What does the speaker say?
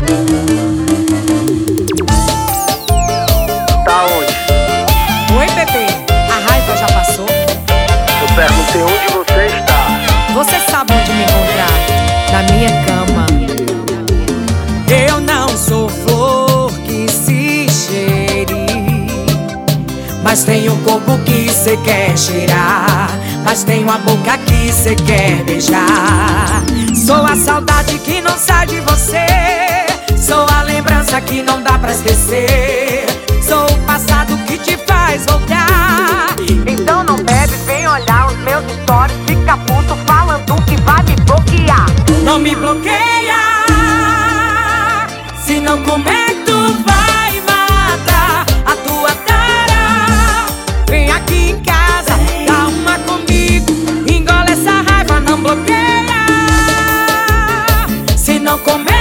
Tá onde? Oi, bebê, a raiva já passou? Eu perguntei onde você está. Você sabe onde me encontrar, na minha cama. Eu não sou flor que se cheire, mas tenho o corpo que cê quer cheirar, mas tenho a boca que cê quer beijar. Sou a saudade que não sai de você, sou a lembrança que não dá pra esquecer, sou o passado que te faz voltar. Então não bebe, vem olhar os meus stories, fica puto falando que vai me bloquear. Não me bloqueia, se não comer tu vai matar a tua cara. Vem aqui em casa, dá uma comigo, engole essa raiva, não bloqueia. Se não comer